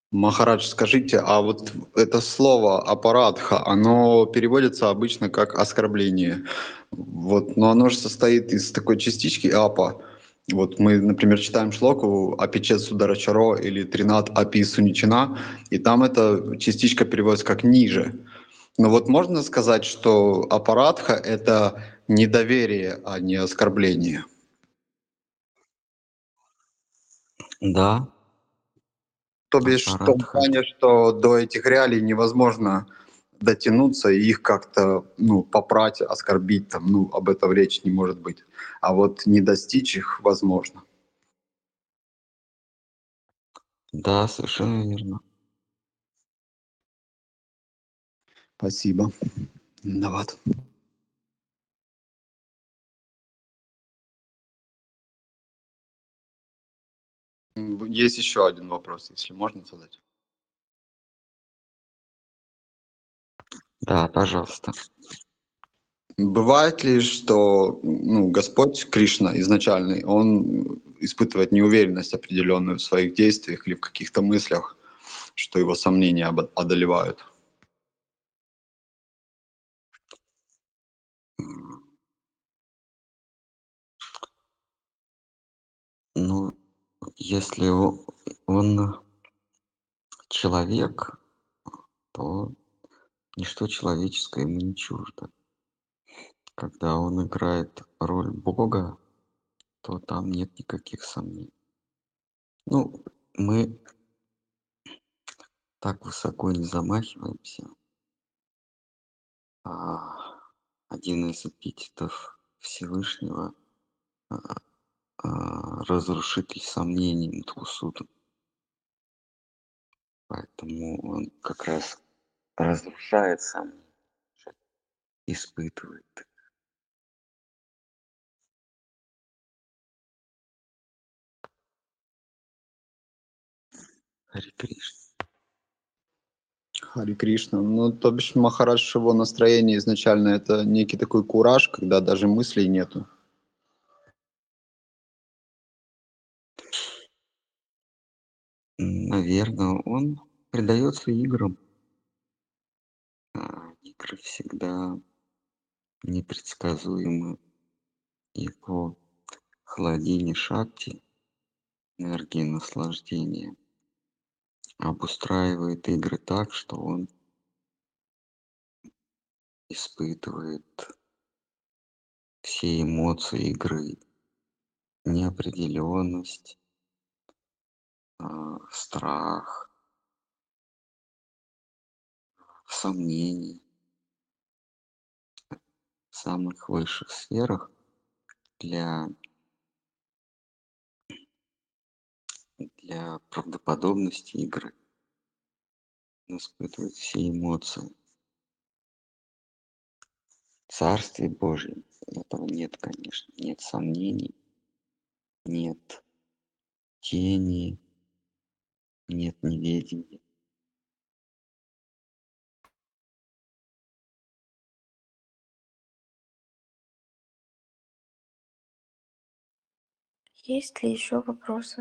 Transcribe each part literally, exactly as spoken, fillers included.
Махарадж, скажите, а вот это слово апарадха, оно переводится обычно как оскорбление. Вот, но оно же состоит из такой частички апа. Вот мы, например, читаем шлоку «Апичет сударачаро» или «Тринат апи суничина», и там эта частичка переводится как «ниже». Но вот можно сказать, что апарадха — это недоверие, а не оскорбление? Да. То бишь в том Апарадха это плане, что до этих реалий невозможно дотянуться и их как-то, ну, попрать, оскорбить, там, ну, об этом речь не может быть. А вот не достичь их возможно. Да, совершенно верно. Спасибо. Виноват. М, Есть еще один вопрос, если можно задать. Да, пожалуйста. Бывает ли, что ну, Господь Кришна изначальный, он испытывает неуверенность определенную в своих действиях или в каких-то мыслях, что его сомнения обо- одолевают? М, Ну, если о- он человек, то ничто человеческое ему не чуждо. Когда он играет роль Бога, то там нет никаких сомнений. Ну, мы так высоко не замахиваемся. А один из эпитетов Всевышнего а, а, разрушитель сомнений Мтхусуду. Поэтому он как раз разрушает сомнения, испытывает. Харе Кришна. Хари Кришна. Ну, то бишь Махарадж, его настроение изначально это некий такой кураж, когда даже мыслей нету. Наверное, он предается играм. А игры всегда непредсказуемы. Его хладини шакти, энергии наслаждения, обустраивает игры так, что он испытывает все эмоции игры, неопределенность, а, страх, сомнения в самых высших сферах для, для правдоподобности игры. Он испытывает все эмоции. В Царстве Божьем этого нет, конечно. Нет сомнений, нет тени, нет неведения. Есть ли еще вопросы?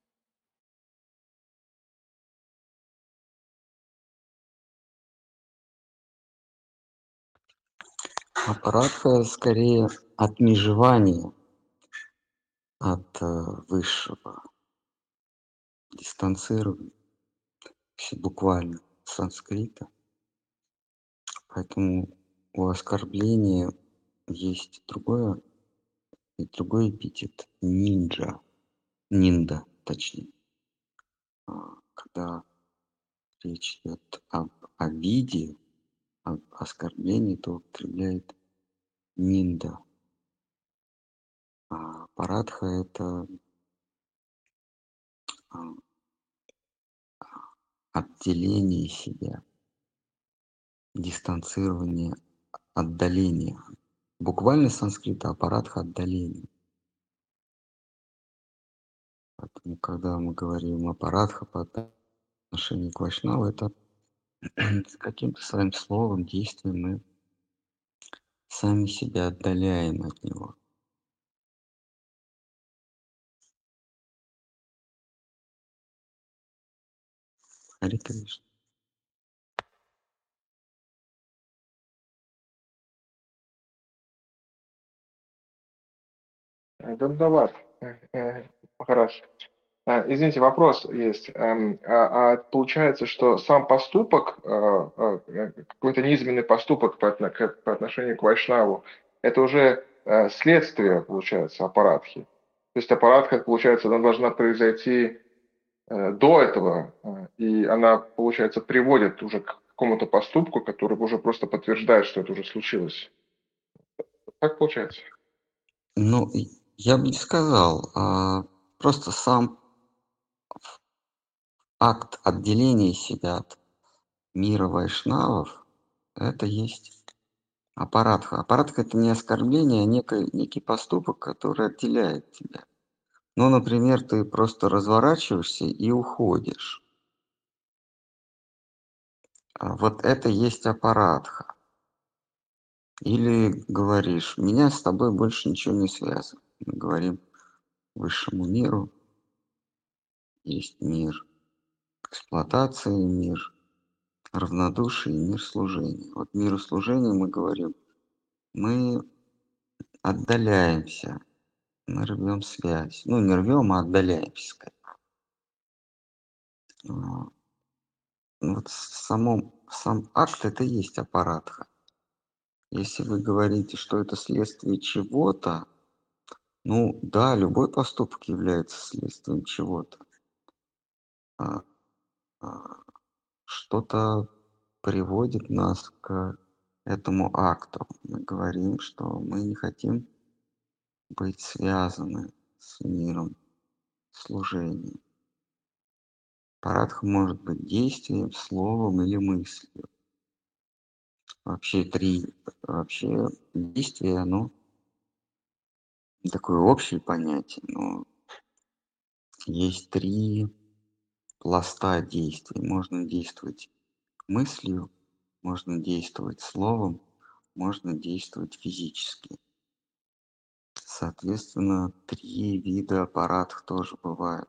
Аппаратка скорее отмежевание от э, высшего, дистанцирование, все буквально с санскрита. Поэтому у оскорбления есть другое, и другой эпитет нинджа, нинда, точнее. А, Когда речь идет об обиде, об оскорблении, то употребляет нинда. А парадха это а, отделение себя, дистанцирование, отдаление. Буквально с санскрита аппаратха отдаление. Поэтому, когда мы говорим аппаратха по отношению к вайшнаву, это с каким-то своим словом, действием мы сами себя отдаляем от него. Харе Кришна. Дандават, э, э, Махарадж. А, Извините, вопрос есть. Эм, А, а получается, что сам поступок, э, э, какой-то низменный поступок по, отно- к- по отношению к Вайшнаву, это уже э, следствие, получается, аппаратхи. То есть аппаратха, получается, она должна произойти э, до этого, э, и она, получается, приводит уже к какому-то поступку, который уже просто подтверждает, что это уже случилось. Так получается? Ну, и я бы не сказал, а просто сам акт отделения себя от мира вайшнавов, это есть аппаратха. Аппаратха — это не оскорбление, а некий, некий поступок, который отделяет тебя. Ну, например, ты просто разворачиваешься и уходишь. А вот это есть аппаратха. Или говоришь, меня с тобой больше ничего не связывает. Мы говорим высшему миру, есть мир эксплуатации, мир равнодушия и мир служения. Вот миру служения мы говорим, мы отдаляемся, мы рвем связь. Ну, не рвем, а отдаляемся, скорее. А, ну, вот самом, сам акт — это и есть аппаратха. Если вы говорите, что это следствие чего-то, ну да, любой поступок является следствием чего-то. А, а, Что-то приводит нас к этому акту. Мы говорим, что мы не хотим быть связаны с миром служения. Парадха может быть действием, словом или мыслью. Вообще три, вообще действие, оно такое общее понятие, но есть три пласта действий. Можно действовать мыслью, можно действовать словом, можно действовать физически. Соответственно, три вида аппаратов тоже бывают.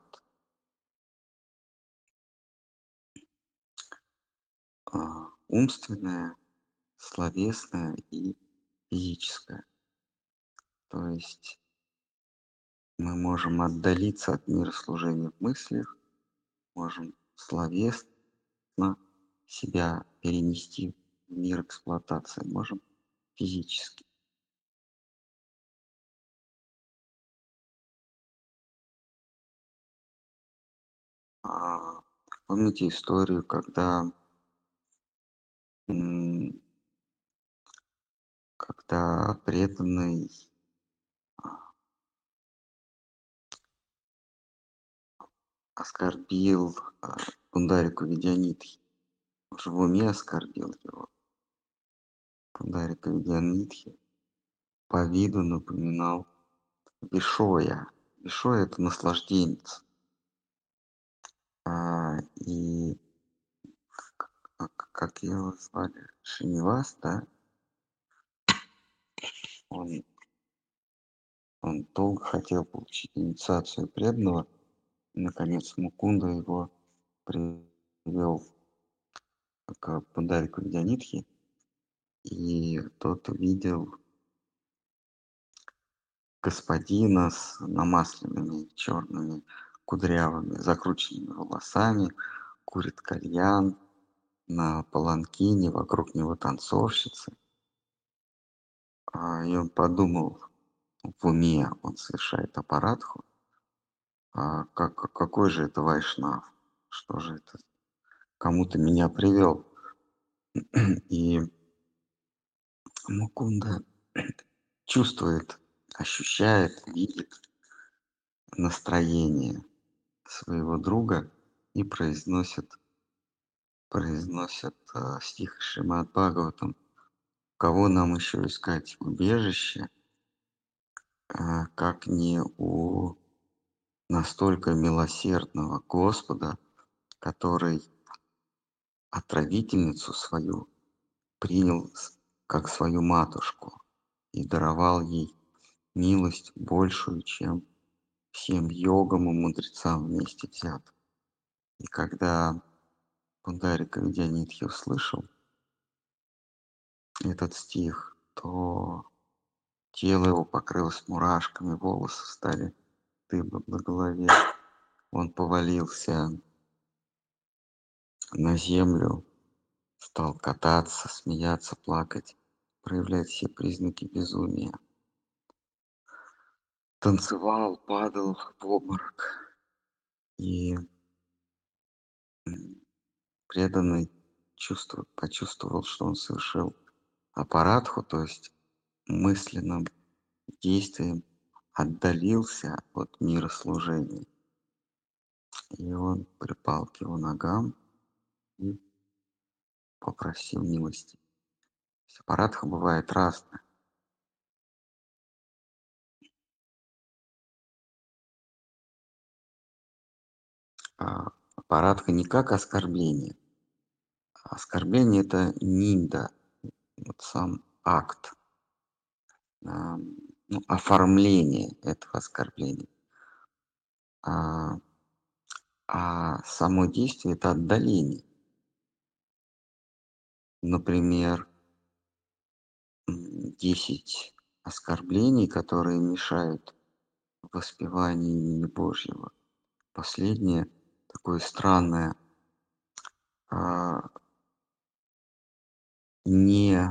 А, Умственное, словесное и физическое. То есть мы можем отдалиться от мира служения в мыслях, можем словесно себя перенести в мир эксплуатации, можем физически. А, Помните историю, когда, м, когда преданный а, оскорбил а, Пундарику Видянитхи, уже в уме оскорбил его. Пундарика Видянитхи по виду напоминал Вишоя. Вишоя — это наслажденец. А, и как, как его звали? Шинивас, да? Он, он долго хотел получить инициацию преданного. И, наконец, Мукунда его привел к Пундарику Видянитхи. И тот увидел господина с намасленными черными кудрявыми закрученными волосами, курит кальян, на паланкине, вокруг него танцовщицы. А, и он подумал, в уме он совершает аппаратху, а как, какой же это вайшнав, что же это, кому ты меня привел. И Мукунда чувствует, ощущает, видит настроение своего друга и произносит, произносит э, стих Шримад Бхагаватам: кого нам еще искать убежище, э, как не у настолько милосердного Господа, который отравительницу свою принял как свою матушку и даровал ей милость большую, чем всем йогам и мудрецам вместе взят. И когда Пундарика Видянитхи услышал этот стих, то тело его покрылось мурашками, волосы стали дыбом на голове. Он повалился на землю, стал кататься, смеяться, плакать, проявлять все признаки безумия. Танцевал, падал в обморок. И м, преданный чувству, почувствовал, что он совершил апарадху, то есть мысленным действием отдалился от мира служения. И он припал к его ногам и попросил милости. То есть апарадха бывает разная. А апарадха не как оскорбление. А оскорбление — это нинда, вот сам акт, а, ну, оформление этого оскорбления. А, а само действие — это отдаление. Например, м, десять оскорблений, которые мешают воспеванию имени Божьего. Последнее такое странное, а, не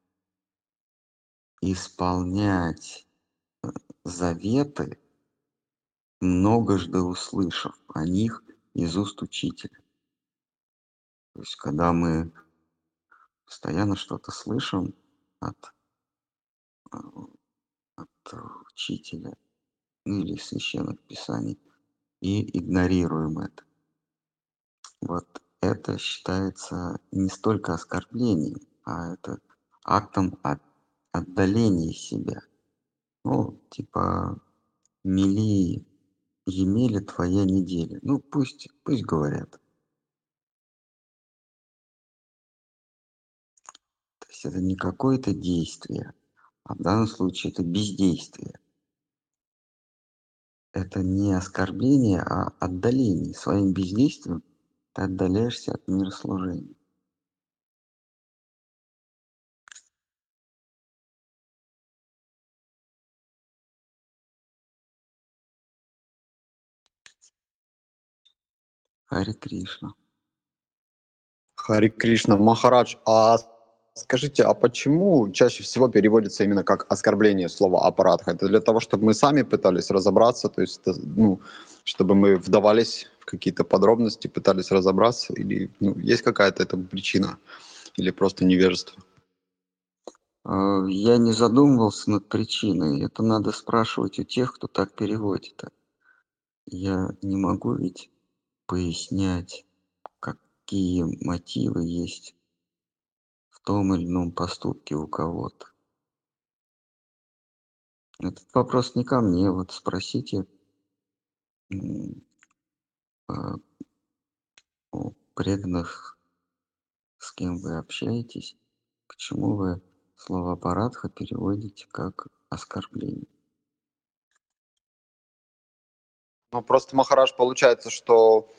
исполнять э, заветы, многожды услышав о них из уст учителя. То есть, когда мы постоянно что-то слышим от, а, от учителя, ну, или священных писаний, и игнорируем это. Вот это считается не столько оскорблением, а это актом от, отдаления себя. Ну, типа, мили Емеля твоя неделя. Ну, пусть, пусть говорят. То есть это не какое-то действие, а в данном случае это бездействие. Это не оскорбление, а отдаление. Своим бездействием ты отдаляешься от мира служения. Харе Кришна. Хари Кришна, Махарадж, а скажите, а почему чаще всего переводится именно как оскорбление слово аппаратха? Это для того, чтобы мы сами пытались разобраться, то есть, это, ну, чтобы мы вдавались в какие-то подробности, пытались разобраться, или ну, есть какая-то этому причина, или просто невежество? Э, Я не задумывался над причиной. Это надо спрашивать у тех, кто так переводит. Я не могу ведь пояснять, какие мотивы есть в том или ином поступке у кого-то. Этот вопрос не ко мне. Вот спросите м, а, у преданных, с кем вы общаетесь, почему вы слово аппаратха переводите как оскорбление. Ну, просто, Махарадж, получается, что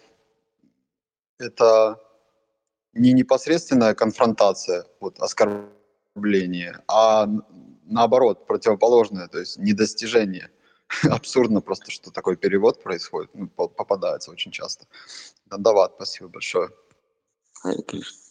это не непосредственная конфронтация, вот, оскорбление, а н- наоборот, противоположное, то есть недостижение. Абсурдно просто, что такой перевод происходит, ну, по- попадается очень часто. Дандават, спасибо большое. Харе Кришна.